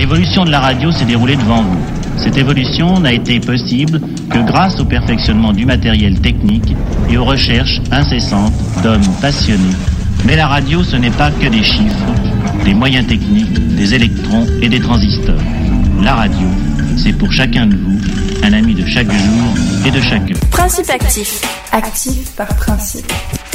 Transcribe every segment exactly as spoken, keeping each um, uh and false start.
L'évolution de la radio s'est déroulée devant vous. Cette évolution n'a été possible que grâce au perfectionnement du matériel technique et aux recherches incessantes d'hommes passionnés. Mais la radio, ce n'est pas que des chiffres, des moyens techniques, des électrons et des transistors. La radio, c'est pour chacun de vous un ami de chaque jour et de chaque heure. Principe actif. Actif par principe.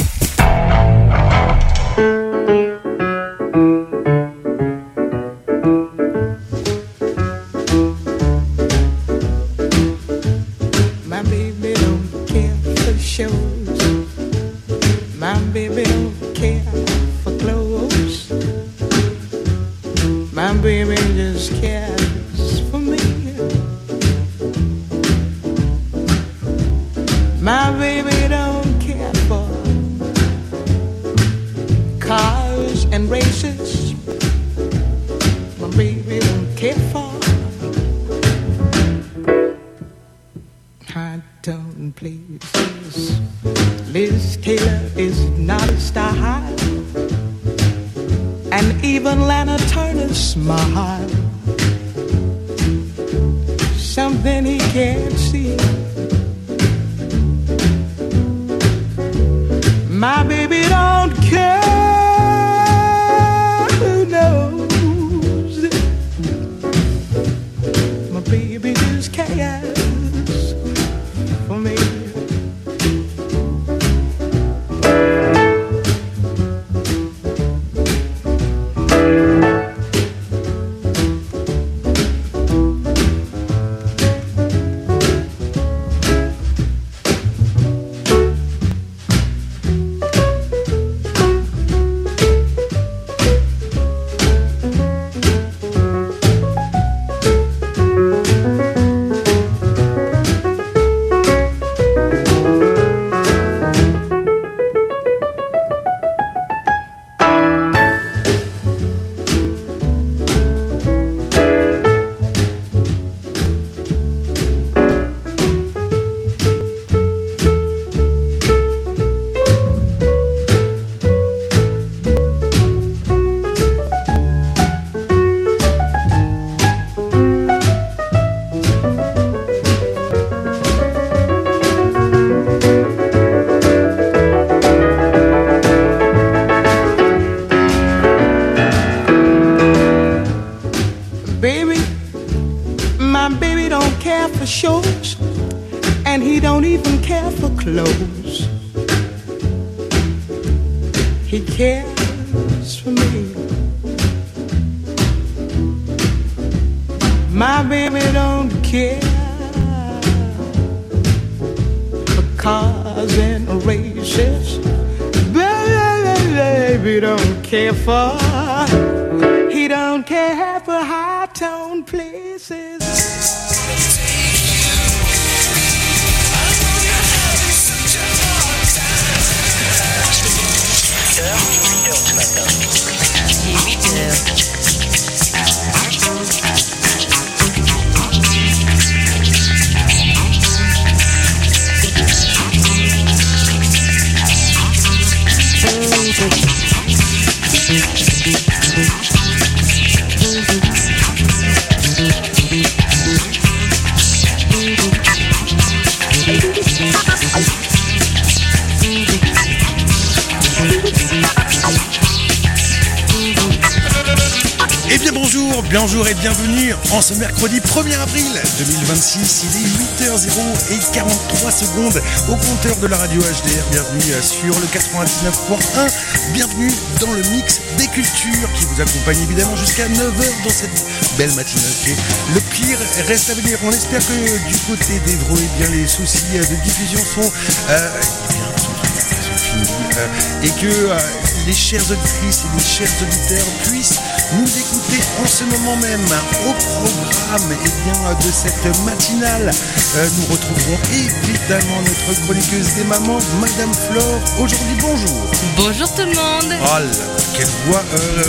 Bonjour et bienvenue en ce mercredi premier avril deux mille vingt-six, il est huit heures zéro et quarante-trois secondes au compteur de la radio H D R. Bienvenue sur le quatre-vingt-dix-neuf point un, bienvenue dans le mix des cultures qui vous accompagne évidemment jusqu'à neuf heures dans cette belle matinée. Okay. Le pire reste à venir, on espère que du côté d'Évreux, eh bien, les soucis de diffusion sont, euh, eh bien, sont finis euh, et que euh, les chères auditrices et les chers auditeurs puissent nous écouter en ce moment même. Au programme eh bien, de cette matinale, euh, nous retrouverons évidemment notre chroniqueuse des mamans, Madame Flore. Aujourd'hui, bonjour. Bonjour tout le monde. Oh là, quelle voix euh,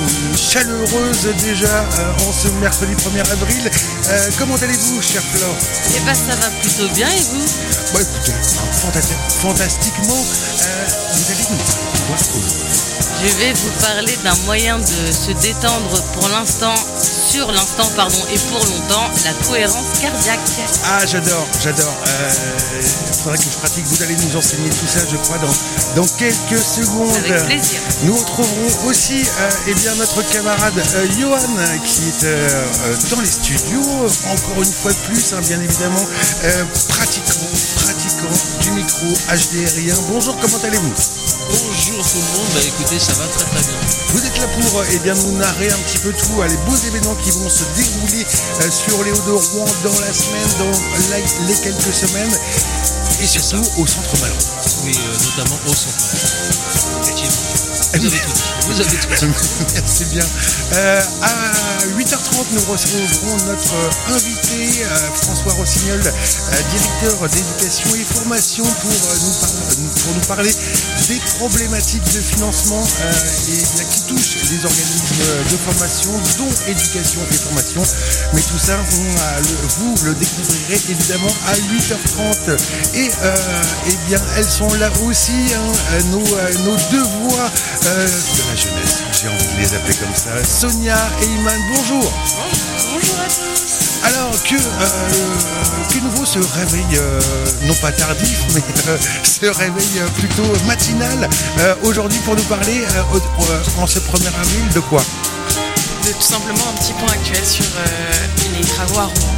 chaleureuse déjà euh, en ce mercredi premier avril. Euh, comment allez-vous, chère Flore? Eh ben ça va plutôt bien, et vous? Bah écoutez, fanta- fantastiquement. Euh, vous allez nous parler quoi aujourd'hui? Je vais vous parler d'un moyen de se détendre pour l'instant sur l'instant, pardon, et pour longtemps, la cohérence cardiaque. Ah, j'adore, j'adore. Il euh, faudrait que je pratique. Vous allez nous enseigner tout ça, je crois, dans, dans quelques secondes. Avec plaisir. Nous retrouverons aussi euh, eh bien, notre camarade euh, Johan qui est euh, dans les studios. Encore une fois de plus, hein, bien évidemment, euh, pratiquant, pratiquant du micro H D R I. Bonjour, comment allez-vous ? Bonjour tout le monde, bah écoutez, ça va très très bien. Vous êtes là pour eh bien, nous narrer un petit peu tout, les beaux événements qui vont se dérouler euh, sur les Hauts-de-Rouen dans la semaine, dans la, les quelques semaines, et surtout au Centre Malraux. Oui, euh, notamment au Centre Malraux. Effectivement. Vous avez tout dit. Vous avez tout dit. Merci bien. Euh, à huit heures trente, nous recevrons notre euh, invité, euh, François Rossignol, euh, directeur d'éducation et formation, pour, euh, nous par- pour nous parler des problématiques de financement euh, et, bien, qui touchent les organismes de formation, dont éducation et formation. Mais tout ça, on, euh, le, vous le découvrirez évidemment à huit heures trente. Et euh, eh bien, elles sont là aussi, hein, nos, euh, nos deux voix euh, de la jeunesse. J'ai envie de les appeler comme ça. Sonia et Iman, bonjour. Bonjour à tous. Alors que, euh, que nouveau ce réveil, euh, non pas tardif, mais euh, ce réveil plutôt matinal, euh, aujourd'hui pour nous parler euh, euh, en ce premier avril de quoi ? De tout simplement un petit point actuel sur euh, les travaux à Rouen.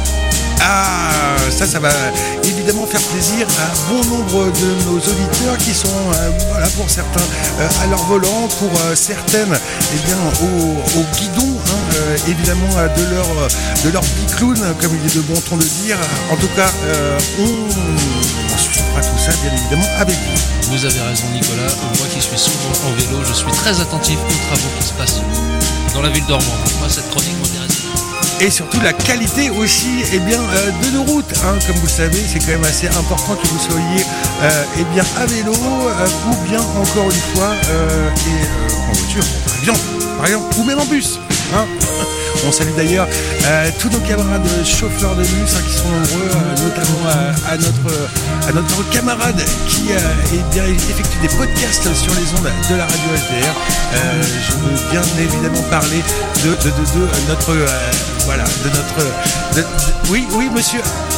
Ah, ça, ça va évidemment faire plaisir à bon nombre de nos auditeurs qui sont, euh, voilà, pour certains euh, à leur volant, pour euh, certaines, eh bien, au, au guidon, hein, euh, évidemment, euh, de leur de leur petit clown, comme il est de bon ton de dire. En tout cas, euh, on, on suivra tout ça, bien évidemment, avec vous. Vous avez raison, Nicolas. Moi qui suis souvent en vélo, je suis très attentif aux travaux qui se passent dans la ville d'Ormont. Moi, cette chronique m'intéresse. Et surtout la qualité aussi, eh bien, euh, de nos routes, hein. Comme vous le savez, c'est quand même assez important que vous soyez euh, eh bien, à vélo euh, ou bien encore une fois euh, et, euh, en voiture, par exemple, par exemple, ou même en bus, hein. On salue d'ailleurs euh, tous nos camarades chauffeurs de bus, hein, qui sont nombreux, euh, notamment à, à, notre, à notre camarade qui euh, eh bien, effectue des podcasts sur les ondes de la radio H D R. Euh, je veux bien évidemment parler de, de, de, de notre... Euh, voilà, de notre... De, de, oui, oui, monsieur...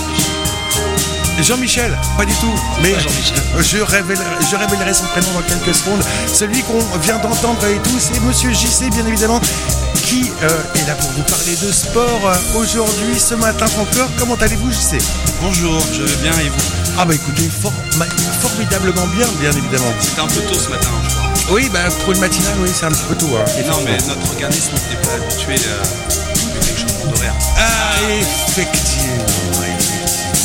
Jean-Michel, pas du tout, mais Jean-Michel. Je, révélerai, je révélerai son prénom dans quelques secondes. Celui qu'on vient d'entendre et tout, c'est monsieur J C, bien évidemment, qui euh, est là pour vous parler de sport euh, aujourd'hui, ce matin encore. Comment allez-vous, J C ? Bonjour, je vais bien et vous ? Ah bah écoutez, for- ma- formidablement bien, bien évidemment. C'était un peu tôt ce matin, je crois. Oui, bah pour une matinale, oui, c'est un petit peu tôt. Hein, Non, mais notre organisme n'est pas habitué à quelque chose d'horaire. Ah, effectivement, effectivement.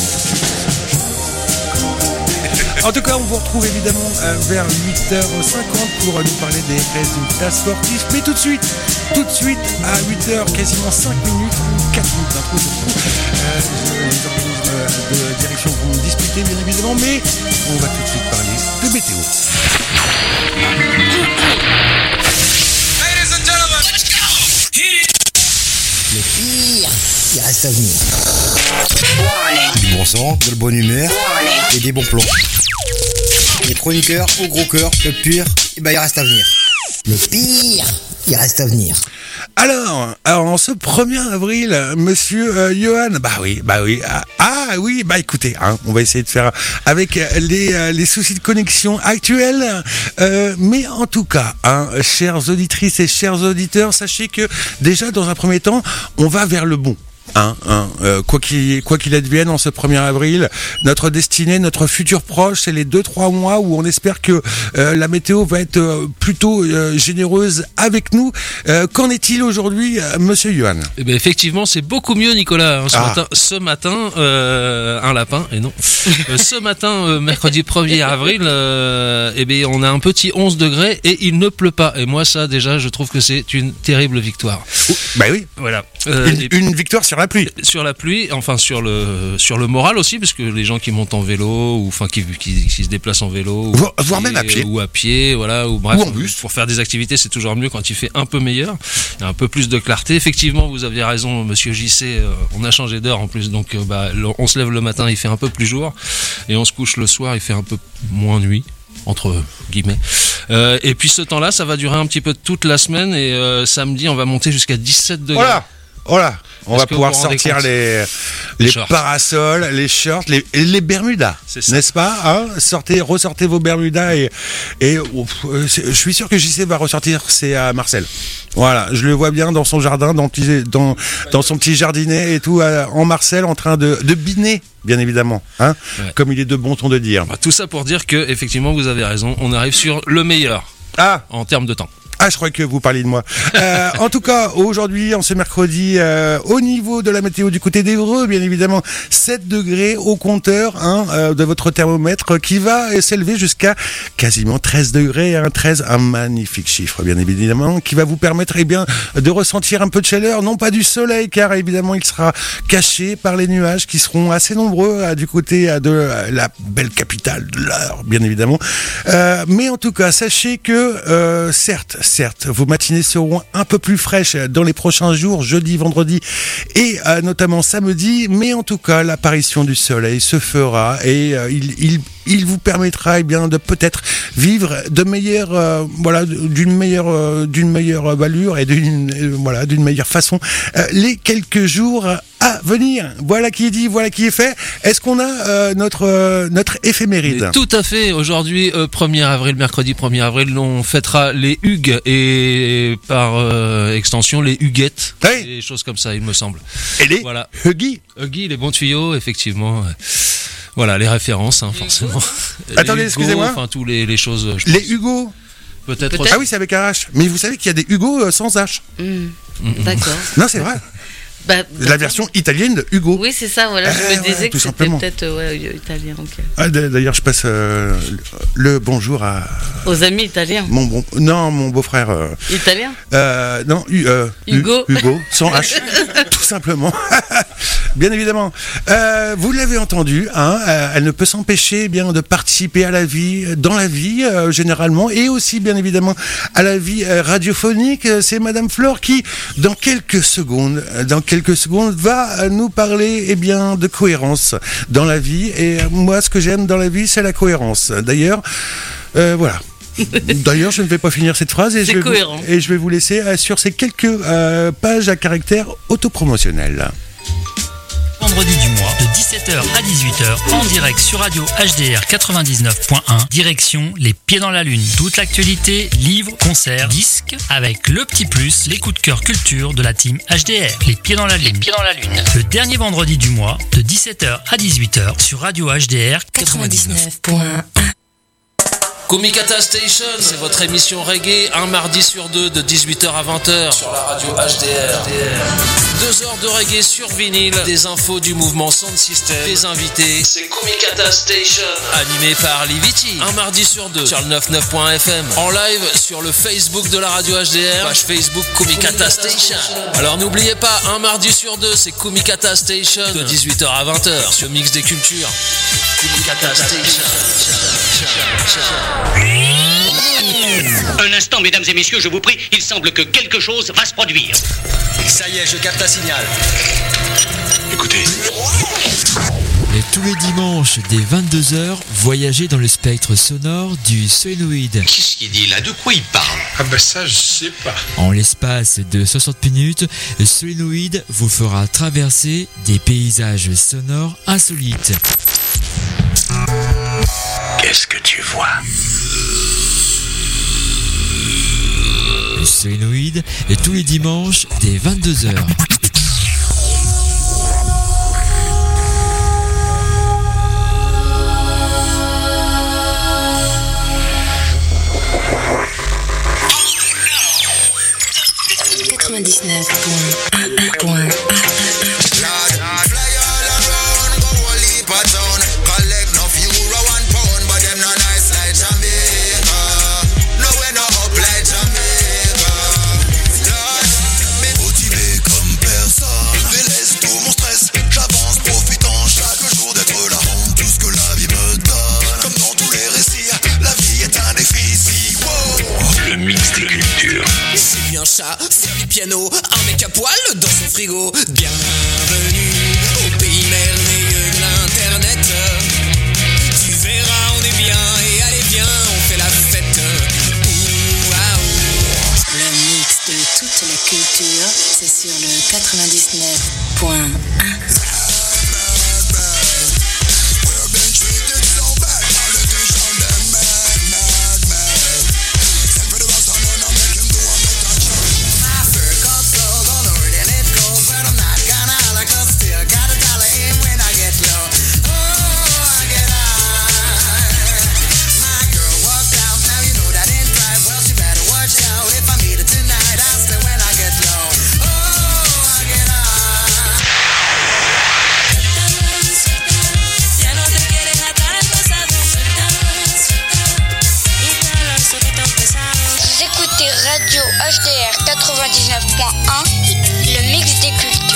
En tout cas, on vous retrouve évidemment euh, vers huit heures cinquante pour euh, nous parler des résultats sportifs. Mais tout de suite, tout de suite, à huit heures, quasiment cinq minutes, quatre minutes d'intro, je trouve. Euh, les organismes de direction vont discuter, bien évidemment, mais on va tout de suite parler de météo. Ladies and gentlemen, let's go! Hit it! Le pire, il reste à venir. Warning. Du bon sang, de la bonne humeur Warning. et des bons plans. Les chroniqueurs au gros cœur, le pire, eh ben, il reste à venir. Le pire, il reste à venir. Alors, alors en ce premier avril, monsieur euh, Johan, bah oui, bah oui, ah, ah oui, bah écoutez, hein, on va essayer de faire avec les, euh, les soucis de connexion actuels, euh, mais en tout cas, hein, chères auditrices et chers auditeurs, sachez que déjà dans un premier temps, on va vers le bon. Hein, hein, euh, quoi qu'il quoi qu'il advienne en ce premier avril, notre destinée, notre futur proche, c'est les deux trois mois où on espère que euh, la météo va être euh, plutôt euh, généreuse avec nous. Euh, qu'en est-il aujourd'hui, euh, monsieur Johan ? Eh bien, effectivement, c'est beaucoup mieux, Nicolas. Hein, ce, Ah. matin, ce matin, euh, un lapin, et non. Euh, ce matin, euh, mercredi premier avril, euh, eh bien, on a un petit onze degrés et il ne pleut pas. Et moi, ça, déjà, je trouve que c'est une terrible victoire. Bah oui, Voilà. Euh, une, et- une victoire sur la pluie. Sur la pluie, enfin sur le sur le moral aussi, parce que les gens qui montent en vélo ou enfin qui, qui, qui se déplacent en vélo, ou Voire- voire même à pied. ou à pied, voilà, ou bref, Ou en bus. pour faire des activités, c'est toujours mieux quand il fait un peu meilleur, il y a un peu plus de clarté. Effectivement, vous aviez raison, Monsieur J C, euh, on a changé d'heure en plus, donc euh, bah, le- on se lève le matin, il fait un peu plus jour, et on se couche le soir, il fait un peu moins nuit. Entre guillemets. Euh, et puis ce temps-là, ça va durer un petit peu toute la semaine et euh, samedi, on va monter jusqu'à dix-sept degrés. Voilà. Voilà, on Est-ce va que pouvoir vous vous rendez sortir compte les, Les les shorts. parasols, les shorts, les, les bermudas, C'est ça. n'est-ce pas hein Sortez, ressortez vos bermudas et, et ouf, euh, c'est- je suis sûr que J C va ressortir, c'est à Marcel. Voilà, je le vois bien dans son jardin, dans, petit- dans, dans son petit jardinet et tout, euh, en Marcel, en train de, de biner, bien évidemment, hein Ouais. comme il est de bon ton de dire. Bah, tout ça pour dire que effectivement vous avez raison, on arrive sur le meilleur Ah en termes de temps. Ah, je crois que vous parliez de moi. Euh, en tout cas, aujourd'hui, en ce mercredi, euh, au niveau de la météo du côté d'Évreux, bien évidemment, sept degrés au compteur hein, euh, de votre thermomètre qui va s'élever jusqu'à quasiment treize degrés. Hein, treize, un magnifique chiffre, bien évidemment, qui va vous permettre eh bien, de ressentir un peu de chaleur, non pas du soleil, car évidemment, il sera caché par les nuages qui seront assez nombreux euh, du côté euh, de euh, la belle capitale de l'heure, bien évidemment. Euh, mais en tout cas, sachez que, euh, certes, Certes, vos matinées seront un peu plus fraîches dans les prochains jours, jeudi, vendredi et euh, notamment samedi, mais en tout cas, l'apparition du soleil se fera et euh, il, il, il vous permettra eh bien, de peut-être vivre de meilleure, euh, voilà, d'une meilleure, euh, d'une meilleure allure et d'une, euh, voilà, d'une meilleure façon euh, les quelques jours à venir. Voilà qui est dit, voilà qui est fait. Est-ce qu'on a euh, notre, euh, notre éphéméride ? Et tout à fait, aujourd'hui euh, premier avril, mercredi premier avril, on fêtera les Hugues et par euh, extension les Huguettes, Oui. des choses comme ça il me semble. Et les Voilà. Huggy. Huggy, les bons tuyaux, effectivement. Voilà, les références, hein, forcément. Attendez, Les excusez-moi. Enfin, tous les, les choses. Je Les pense. Hugo. Peut-être. Peut-être. Ah oui, c'est avec un H. Mais vous savez qu'il y a des Hugo euh, sans H. Hmm, D'accord. Non, c'est vrai. Bah, La d'accord. version italienne de Hugo. Oui, c'est ça, voilà. Je Eh me ouais, disais tout que c'était simplement. peut-être euh, ouais, italien. ok. Ah, d- D'ailleurs, je passe euh, le bonjour à Aux amis italiens. mon bon, non, mon beau-frère. Euh, Italiens euh, non, Hu- euh, Hu- Hugo. Hugo, sans H, tout simplement. Bien évidemment. Euh, vous l'avez entendu, hein, euh, elle ne peut s'empêcher eh bien de participer à la vie, dans la vie euh, généralement, et aussi bien évidemment à la vie euh, radiophonique. C'est Madame Flore qui, dans quelques secondes, euh, dans quelques secondes, va euh, nous parler eh bien de cohérence dans la vie. Et euh, moi, ce que j'aime dans la vie, c'est la cohérence. D'ailleurs, euh, voilà. D'ailleurs, je ne vais pas finir cette phrase et, C'est je vais, cohérent. vous, et je vais vous laisser euh, sur ces quelques euh, pages à caractère autopromotionnel. Vendredi du mois, de dix-sept heures à dix-huit heures, en direct sur Radio H D R quatre-vingt-dix-neuf point un, direction Les Pieds dans la Lune. Toute l'actualité, livres, concerts, disques, avec le petit plus, les coups de cœur culture de la team H D R. Les Pieds dans la Lune. Les Pieds dans la Lune. Le dernier vendredi du mois, de dix-sept heures à dix-huit heures, sur Radio H D R quatre-vingt-dix-neuf. quatre-vingt-dix-neuf point un. Kumikata Station, c'est votre émission reggae, un mardi sur deux de dix-huit heures à vingt heures sur la radio H D R. Deux heures de reggae sur vinyle, des infos du mouvement Sound System, des invités. C'est Kumikata Station, animé par Liviti. Un mardi sur deux sur le quatre-vingt-dix-neuf point F M. En live sur le Facebook de la radio H D R, page Facebook Kumikata Station. Alors n'oubliez pas, un mardi sur deux, c'est Kumikata Station de dix-huit heures à vingt heures sur Mix des Cultures. Kumikata Station. Un instant, mesdames et messieurs, je vous prie, il semble que quelque chose va se produire. Ça y est, je capte un signal. Écoutez. Et tous les dimanches, dès vingt-deux heures, voyagez dans le spectre sonore du Sonoïde. Qu'est-ce qu'il dit là? De quoi il parle? Ah bah ça, je sais pas. En l'espace de soixante minutes, Sonoïde vous fera traverser des paysages sonores insolites. Qu'est-ce que tu vois? Le Sonoïde est tous les dimanches dès vingt-deux heures. quatre-vingt-dix-neuf point un. Le mix des cultures. C'est bien chat sur du piano, un mec à poil dans son frigo. Bienvenue au pays merveilleux de l'internet. Tu verras, on est bien et allez viens, on fait la fête. Ouh, ah, ouh. Le mix de toute la culture, c'est sur le quatre-vingt-dix-neuf point un. Radio H D R quatre-vingt-dix-neuf point un, le mix des cultures.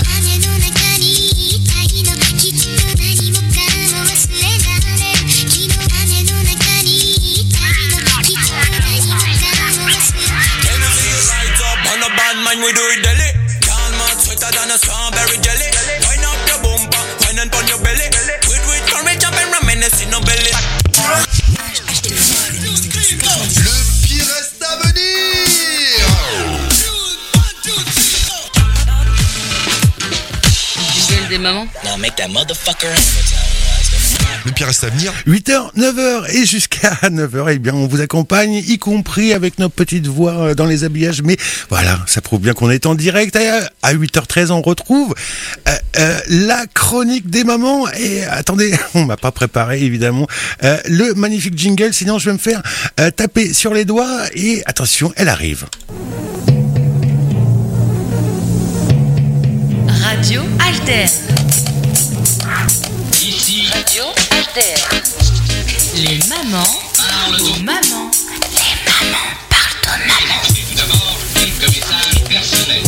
Le pire reste à venir. Jingle des mamans. Now make that motherfucker. Le pire reste à venir. huit heures, neuf heures et jusqu'à neuf heures, eh bien, on vous accompagne, y compris avec nos petites voix dans les habillages. Mais voilà, ça prouve bien qu'on est en direct. À huit heures treize, on retrouve euh, euh, la chronique des mamans. Et attendez, on m'a pas préparé, évidemment, euh, le magnifique jingle. Sinon, je vais me faire euh, taper sur les doigts. Et attention, elle arrive. Radio Alter. Ici, Radio H D R. Les mamans parlent aux mamans. Les mamans parlent aux mamans. tout d'abord, quelques messages personnels.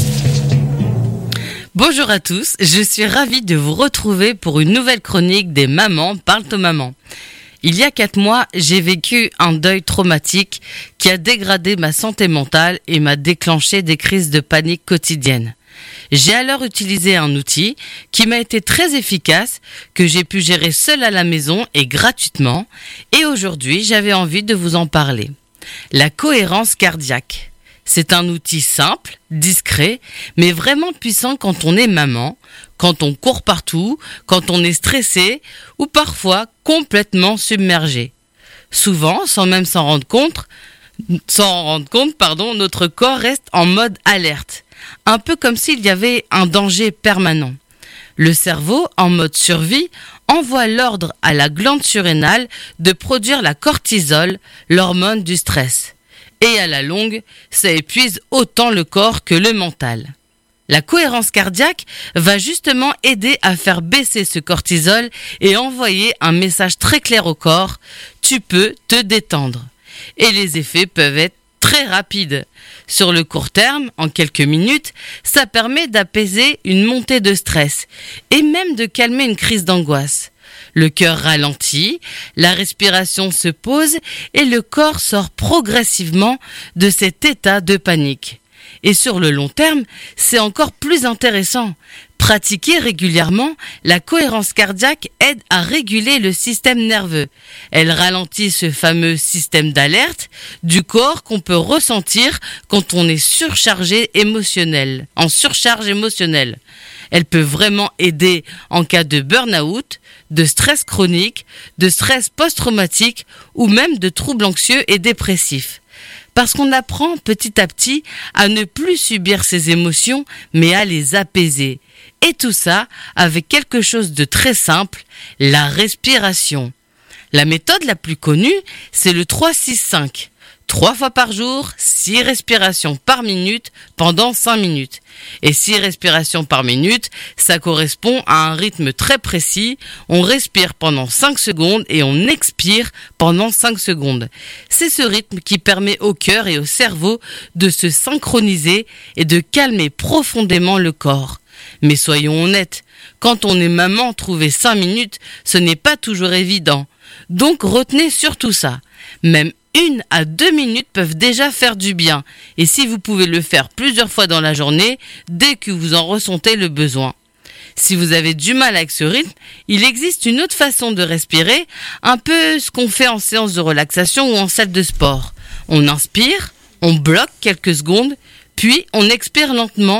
Bonjour à tous, je suis ravie de vous retrouver pour une nouvelle chronique des mamans parlent aux mamans. Il y a quatre mois, j'ai vécu un deuil traumatique qui a dégradé ma santé mentale et m'a déclenché des crises de panique quotidiennes. J'ai alors utilisé un outil qui m'a été très efficace, que j'ai pu gérer seul à la maison et gratuitement, et aujourd'hui j'avais envie de vous en parler. La cohérence cardiaque. C'est un outil simple, discret, mais vraiment puissant quand on est maman, quand on court partout, quand on est stressé ou parfois complètement submergé. Souvent, sans même s'en rendre compte, sans en rendre compte, pardon, notre corps reste en mode alerte, un peu comme s'il y avait un danger permanent. Le cerveau, en mode survie, envoie l'ordre à la glande surrénale de produire la cortisol, l'hormone du stress. Et à la longue, ça épuise autant le corps que le mental. La cohérence cardiaque va justement aider à faire baisser ce cortisol et envoyer un message très clair au corps, tu peux te détendre. Et les effets peuvent être très rapides. Sur le court terme, en quelques minutes, ça permet d'apaiser une montée de stress et même de calmer une crise d'angoisse. Le cœur ralentit, la respiration se pose et le corps sort progressivement de cet état de panique. Et sur le long terme, c'est encore plus intéressant. Pratiquer régulièrement, la cohérence cardiaque aide à réguler le système nerveux. Elle ralentit ce fameux système d'alerte du corps qu'on peut ressentir quand on est surchargé émotionnel, en surcharge émotionnelle. Elle peut vraiment aider en cas de burn-out, de stress chronique, de stress post-traumatique ou même de troubles anxieux et dépressifs. Parce qu'on apprend petit à petit à ne plus subir ses émotions, mais à les apaiser. Et tout ça avec quelque chose de très simple, la respiration. La méthode la plus connue, c'est le trois six cinq. Trois fois par jour, six respirations par minute pendant cinq minutes. Et six respirations par minute, ça correspond à un rythme très précis. On respire pendant cinq secondes et on expire pendant cinq secondes. C'est ce rythme qui permet au cœur et au cerveau de se synchroniser et de calmer profondément le corps. Mais soyons honnêtes, quand on est maman, trouver cinq minutes, ce n'est pas toujours évident. Donc retenez surtout ça. Même une à deux minutes peuvent déjà faire du bien. Et si vous pouvez le faire plusieurs fois dans la journée, dès que vous en ressentez le besoin. Si vous avez du mal avec ce rythme, il existe une autre façon de respirer, un peu ce qu'on fait en séance de relaxation ou en salle de sport. On inspire, on bloque quelques secondes, puis on expire lentement.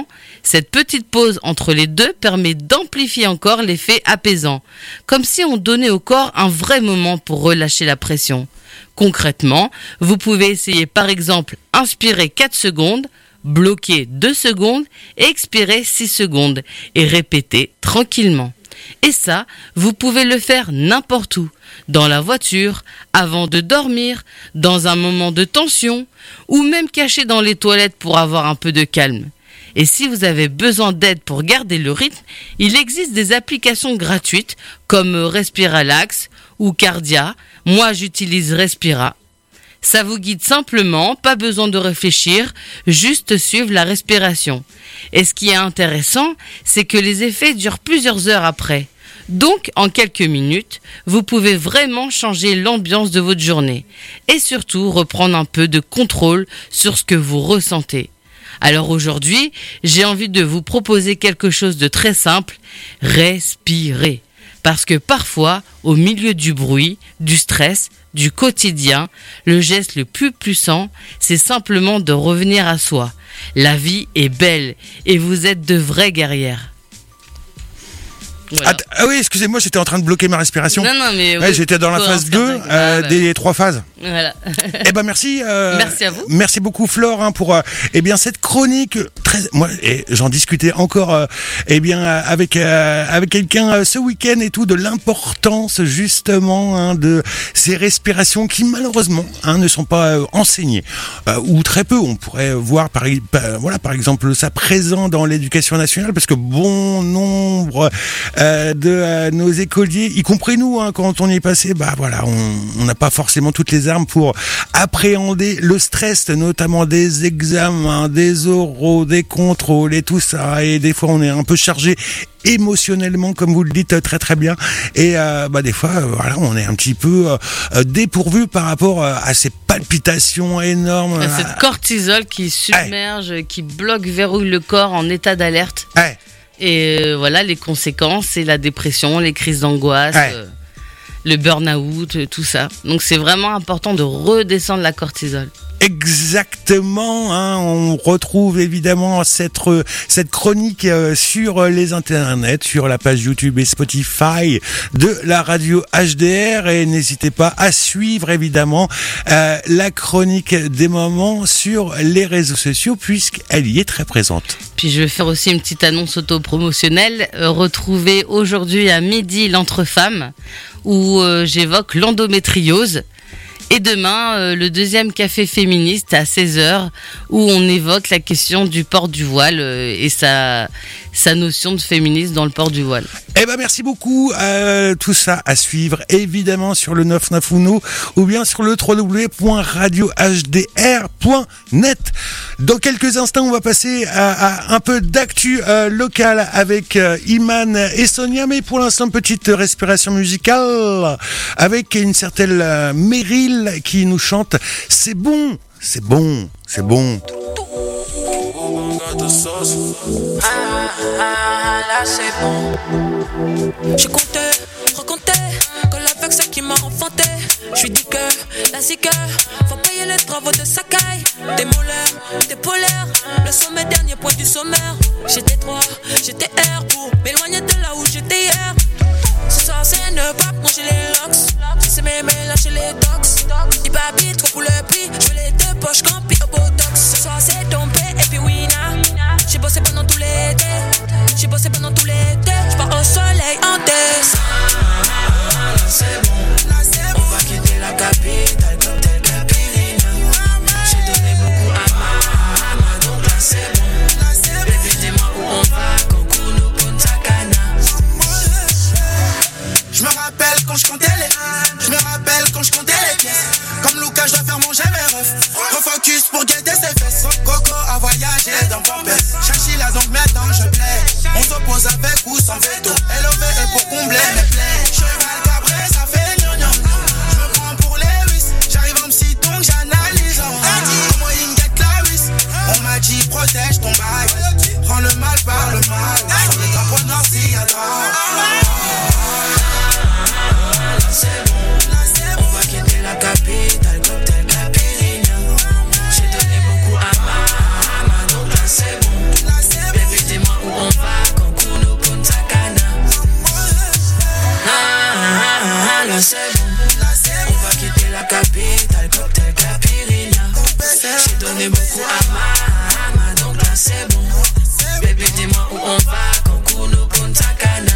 Cette petite pause entre les deux permet d'amplifier encore l'effet apaisant, comme si on donnait au corps un vrai moment pour relâcher la pression. Concrètement, vous pouvez essayer par exemple inspirer quatre secondes, bloquer deux secondes et expirer six secondes et répéter tranquillement. Et ça, vous pouvez le faire n'importe où, dans la voiture, avant de dormir, dans un moment de tension ou même caché dans les toilettes pour avoir un peu de calme. Et si vous avez besoin d'aide pour garder le rythme, il existe des applications gratuites comme Respiralax ou Cardia. Moi, j'utilise Respira. Ça vous guide simplement, pas besoin de réfléchir, juste suivre la respiration. Et ce qui est intéressant, c'est que les effets durent plusieurs heures après. Donc, en quelques minutes, vous pouvez vraiment changer l'ambiance de votre journée. Et surtout, reprendre un peu de contrôle sur ce que vous ressentez. Alors aujourd'hui, j'ai envie de vous proposer quelque chose de très simple, respirer. Parce que parfois, au milieu du bruit, du stress, du quotidien, le geste le plus puissant, c'est simplement de revenir à soi. La vie est belle et vous êtes de vraies guerrières. Voilà. Ah, ah oui, excusez-moi, j'étais en train de bloquer ma respiration. Non, non, mais ouais, oui, j'étais dans la phase deux euh, bah, des trois phases. Voilà. Eh ben merci. Euh, merci à vous. Merci beaucoup Flore hein, pour euh, eh bien cette chronique très. Moi, et j'en discutais encore euh, eh bien avec euh, avec quelqu'un euh, ce week-end et tout de l'importance justement hein, de ces respirations qui malheureusement hein, ne sont pas euh, enseignées euh, ou très peu. On pourrait voir par euh, voilà par exemple ça présent dans l'éducation nationale parce que bon nombre euh, de euh, nos écoliers, y compris nous, hein, quand on y est passé, bah voilà, on n'a pas forcément toutes les armes pour appréhender le stress, notamment des examens, des oraux, des contrôles et tout ça. Et des fois, on est un peu chargé émotionnellement, comme vous le dites très très bien. Et euh, bah des fois, euh, voilà, on est un petit peu euh, dépourvu par rapport euh, à ces palpitations énormes. À cette cortisol qui submerge, hey. qui bloque, verrouille le corps en état d'alerte. Hey. Et euh, voilà, les conséquences, c'est la dépression, les crises d'angoisse, hey. euh, le burn-out, euh, tout ça. Donc c'est vraiment important de redescendre la cortisol. Exactement, hein, on retrouve évidemment cette cette chronique euh, sur les internets, sur la page YouTube et Spotify de la radio H D R et n'hésitez pas à suivre évidemment euh, la chronique des moments sur les réseaux sociaux puisqu'elle y est très présente. Puis je vais faire aussi une petite annonce auto-promotionnelle. Euh, retrouvez aujourd'hui à midi l'Entre-Femmes où euh, j'évoque l'endométriose. Et demain, euh, le deuxième café féministe à seize heures où on évoque la question du port du voile euh, et sa, sa notion de féminisme dans le port du voile. Eh ben merci beaucoup. Euh, tout ça à suivre évidemment sur le neuf neuf Uno ou bien sur le w w w point radio h d r point net. Dans quelques instants, on va passer à, à un peu d'actu euh, locale avec euh, Iman et Sonia. Mais pour l'instant, petite respiration musicale avec une certaine euh, Meryl qui nous chante « C'est bon, c'est bon, c'est bon ». Ah, ah, là c'est bon. J'ai compté, recompté, que l'avec celle qui m'a enfanté. J'suis dit que la zika, faut payer les travaux de Sakai. Des molaires, des polaires, le sommet dernier point du sommaire. J'étais trois, j'étais R pour m'éloigner de là où j'étais hier. Ce soir c'est ne pas manger les locks. C'est mémé lâcher les docs. Il babille trop pour le prix. J'veux les deux poches campi au botox. Ce soir c'est tombé et puis winna. J'ai bossé pendant tout l'été. J'ai bossé pendant tout l'été. J'pars au soleil en décembre. Là c'est bon, là c'est bon. On va quitter la capitale comme tel Capirina. J'ai donné beaucoup à ma maman. Donc là c'est bon, là c'est bon. Baby dis-moi où on va. Cancun ou Punta Cana. J'me rappelle quand j'comptais les J'me rappelle quand j'comptais les pièces. Comme Lucas j'dois faire manger mes refs. Refocus pour guetter ses fesses. Coco a voyagé dans Pampers. Chachila donc maintenant je plais. On s'oppose avec ou sans veto. L O V est pour combler mes plaies. Cheval cabré ça fait gnognon. J'me prends pour Lewis. J'arrive en psy donc j'analyse. Comment il get la whiz. On m'a dit protège ton bail. Prends le mal par le mal. Sur les drapeaux noirs s'il y a drame. C'est bon, on va quitter la capitale comme tel Capirina. là c'est bon. On va quitter la capitale, cocktail Caipirinha. J'ai donné beaucoup à ma, à ma, donc là c'est bon. Baby dis-moi où on va, Cancun ou Punta Cana.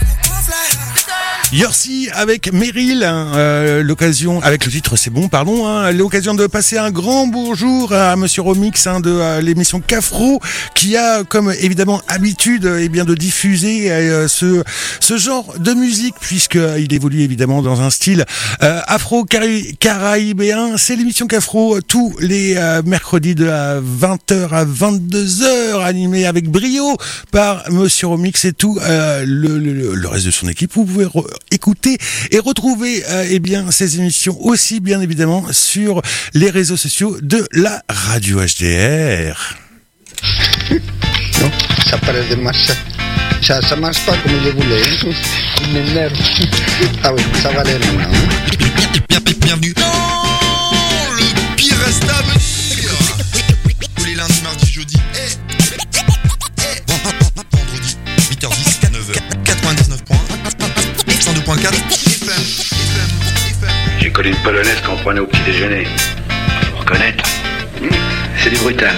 Yorsi avec Meryl, hein, euh, l'occasion, avec le titre c'est bon, pardon, hein, l'occasion de passer un grand bonjour à Monsieur Romix hein, de euh, l'émission Cafro, qui a comme évidemment habitude eh bien de diffuser euh, ce ce genre de musique, puisqu'il évolue évidemment dans un style euh, afro-caraïbéen. C'est l'émission Cafro tous les euh, mercredis de vingt heures à vingt-deux heures, animée avec brio par Monsieur Romix et tout euh, le, le, le reste de son équipe. Vous pouvez re- écouter et retrouver euh, eh bien ces émissions aussi bien évidemment sur les réseaux sociaux de la radio H D R. Non, ça paraît de marcher. Ça, ça marche pas comme je voulais. Il m'énerve. Ah oui, ça va aller maintenant. Bienvenue dans le pire reste à venir. Tous les lundis, mardis, jeudis et vendredi, huit heures dix, neuf heures, quatre-vingt-dix-neuf point un, cent deux point quatre F M. J'ai connu une polonaise qu'on prenait au petit déjeuner. Faut reconnaître. Mmh, c'est du brutal.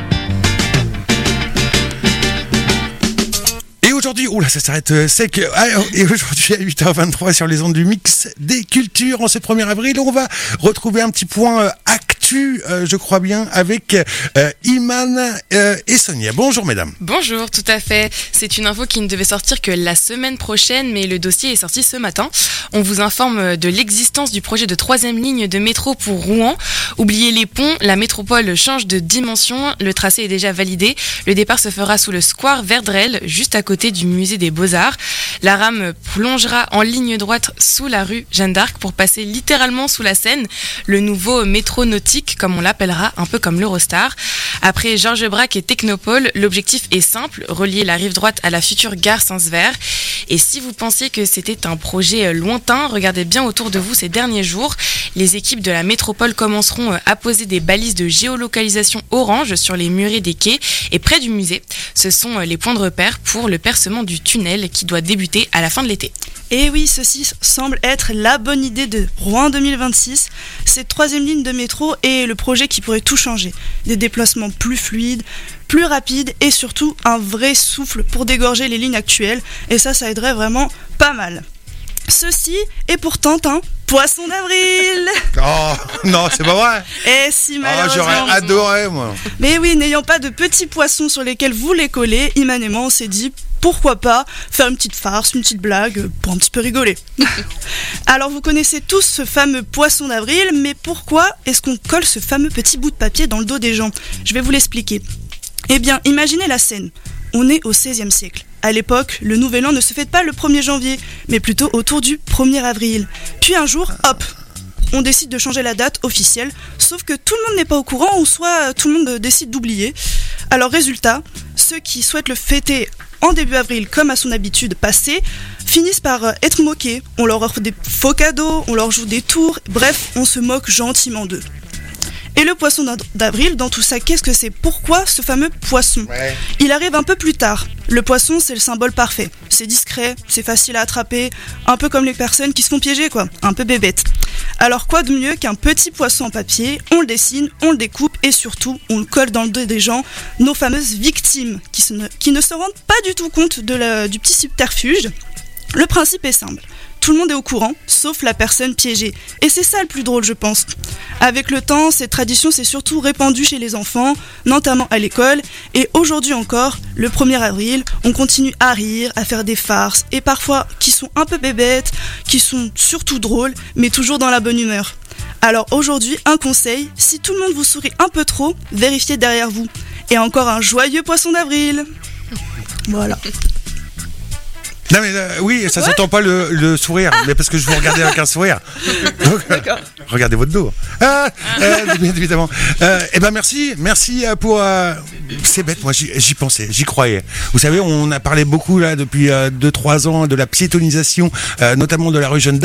Et aujourd'hui, oula, ça s'arrête euh, sec. Ah, et aujourd'hui, à huit heures vingt-trois, sur les ondes du mix des cultures, en ce premier avril, on va retrouver un petit point euh, actu, euh, je crois bien, avec euh, Iman euh, et Sonia. Bonjour, mesdames. Bonjour, tout à fait. C'est une info qui ne devait sortir que la semaine prochaine, mais le dossier est sorti ce matin. On vous informe de l'existence du projet de troisième ligne de métro pour Rouen. Oubliez les ponts, la métropole change de dimension. Le tracé est déjà validé. Le départ se fera sous le square Verdrel, juste à côté du musée des Beaux-Arts. La rame plongera en ligne droite sous la rue Jeanne d'Arc pour passer littéralement sous la Seine, le nouveau métro nautique comme on l'appellera, un peu comme l'Eurostar. Après Georges Braque et Technopole, l'objectif est simple, relier la rive droite à la future gare Saint-Sever. Et si vous pensiez que c'était un projet lointain, regardez bien autour de vous ces derniers jours. Les équipes de la métropole commenceront à poser des balises de géolocalisation orange sur les murets des quais et près du musée. Ce sont les points de repère pour le percement du tunnel qui doit débuter à la fin de l'été. Et oui, ceci semble être la bonne idée de Rouen deux mille vingt-six. Cette troisième ligne de métro est le projet qui pourrait tout changer. Des déplacements plus fluides, plus rapides et surtout un vrai souffle pour dégorger les lignes actuelles. Et ça, ça aiderait vraiment pas mal. Ceci est pourtant un poisson d'avril. Oh non, c'est pas vrai. Et si malheureusement. Oh, j'aurais adoré moi. Mais oui, n'ayant pas de petits poissons sur lesquels vous les collez, Iman et moi on s'est dit pourquoi pas faire une petite farce, une petite blague pour un petit peu rigoler. Alors vous connaissez tous ce fameux poisson d'avril, mais pourquoi est-ce qu'on colle ce fameux petit bout de papier dans le dos des gens ? Je vais vous l'expliquer. Eh bien, imaginez la scène. On est au seizième siècle. À l'époque, le nouvel an ne se fête pas le premier janvier, mais plutôt autour du premier avril. Puis un jour, hop, on décide de changer la date officielle, sauf que tout le monde n'est pas au courant, ou soit tout le monde décide d'oublier. Alors résultat, ceux qui souhaitent le fêter en début avril, comme à son habitude passée, finissent par être moqués. On leur offre des faux cadeaux, on leur joue des tours, bref, on se moque gentiment d'eux. Et le poisson d'avril, dans tout ça, qu'est-ce que c'est ? Pourquoi ce fameux poisson ? Ouais. Il arrive un peu plus tard. Le poisson, c'est le symbole parfait. C'est discret, c'est facile à attraper, un peu comme les personnes qui se font piéger, quoi. Un peu bébête. Alors quoi de mieux qu'un petit poisson en papier ? On le dessine, on le découpe et surtout, on le colle dans le dos des gens, nos fameuses victimes, qui, se ne, qui ne se rendent pas du tout compte de la, du petit subterfuge. Le principe est simple. Tout le monde est au courant, sauf la personne piégée. Et c'est ça le plus drôle, je pense. Avec le temps, cette tradition s'est surtout répandue chez les enfants, notamment à l'école. Et aujourd'hui encore, le premier avril, on continue à rire, à faire des farces, et parfois qui sont un peu bébêtes, qui sont surtout drôles, mais toujours dans la bonne humeur. Alors aujourd'hui, un conseil, si tout le monde vous sourit un peu trop, vérifiez derrière vous. Et encore un joyeux poisson d'avril. Voilà. Non mais euh, oui, ça ouais. s'entend pas le, le sourire, ah. mais parce que je vous regardais avec un sourire. Donc, euh, regardez votre dos. Ah, euh, bien évidemment. Euh, eh ben merci, merci pour. Euh, c'est bête, moi j'y, j'y pensais, j'y croyais. Vous savez, on a parlé beaucoup là depuis deux trois ans de la piétonisation, euh, notamment de la rue Jeanne d'Arc.